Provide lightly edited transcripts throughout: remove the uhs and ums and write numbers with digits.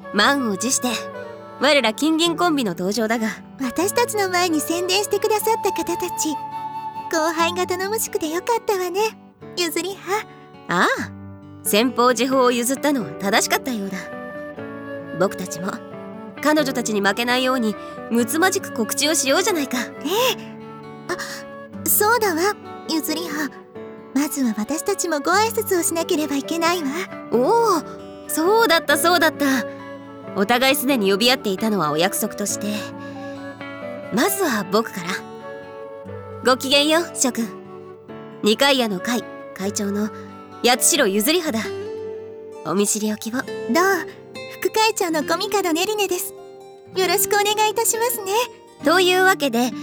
満を持して我ら金銀コンビの登場だが、 私たちの前に宣伝してくださった方たち、後輩が頼もしくてよかったわね、ゆずりは。 ああ、先方時報を譲ったのは正しかったようだ。僕たちも彼女たちに負けないようにむつまじく告知をしようじゃないか。 そうだわ、ゆずりは。まずは私たちもご挨拶をしなければいけないわ。 おお、そうだったそうだった。お互いすでに呼び合っていたのはお約束として、まずは僕から。ごきげんよう、諸君。二階屋の会会長の八代ゆずりはだ。お見知りおきを。 どう、副会長の小見門ねりねです。よろしくお願いいたしますね。 というわけで、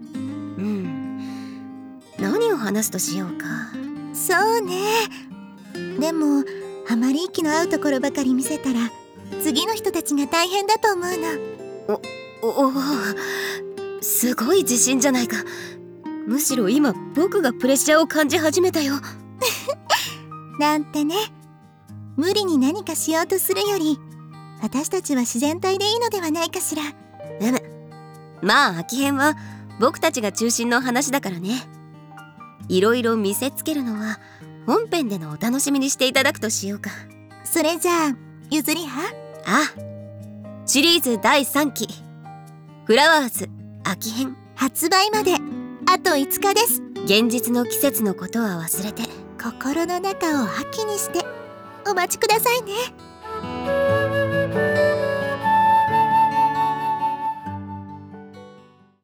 何を話すとしようか。 そうね。でもあまり息の合うところばかり見せたら次の人たちが大変だと思うの。 おお、すごい自信じゃないか。むしろ今僕がプレッシャーを感じ始めたよ。 なんてね。無理に何かしようとするより、私たちは自然体でいいのではないかしら。 まあ秋編は僕たちが中心の話だからね。いろいろ見せつけるのは本編でのお楽しみにしていただくとしようか。 それじゃあゆずりは。 ああ、シリーズ第3期フラワーズ秋編発売まであと5日です。 現実の季節のことは忘れて心の中を秋にしてお待ちくださいね。